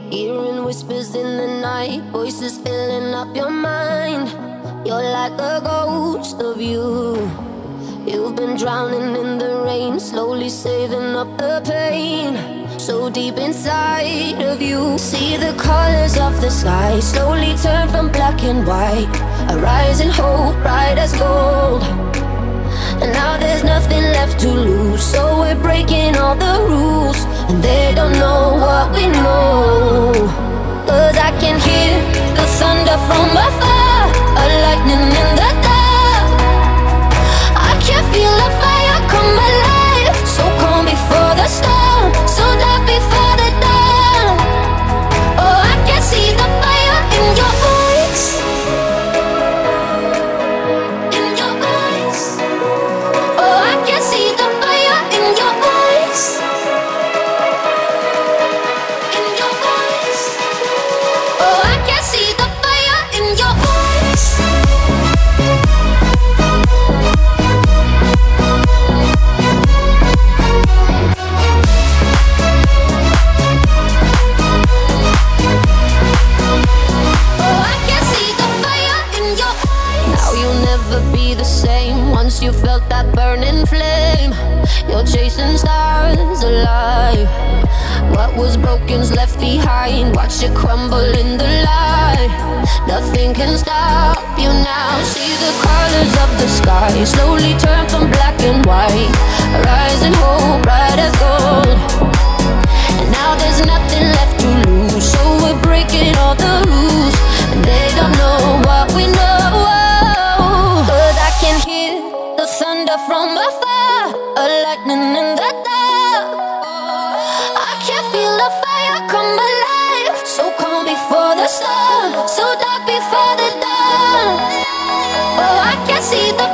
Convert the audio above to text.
Hearing whispers in the night, voices filling up your mind. You're like a ghost of you. You've been drowning in the rain, slowly saving up the pain. So deep inside of you, see the colors of the sky slowly turn from black and white. A rising hope, bright as gold. And now there's nothing left to lose, so we're breaking all the rules. And they don't know what we know. Cause I can hear the thunder from afar, a lightning in the dark. I can feel the fire come alive, so calm before the storm, so dark before the dawn. Oh, I can see the fire in your eyes, in your eyes. Oh, I can see the fire in your eyes, in your eyes. Oh, I can see the fire in your eyes. Once you felt that burning flame, you're chasing stars alive. What was broken's left behind, watch it crumble in the light. Nothing can stop you now. See the colors of the sky slowly turn from black and white. Rising hope, bright as gold. And now there's nothing left to lose, so we're breaking all the rules. And they don't know what we know. Cause I can hear the thunder from afar, a lightning in the dark. I can feel the fire come alive, so calm before the storm, so dark before the dawn. Oh, I can see the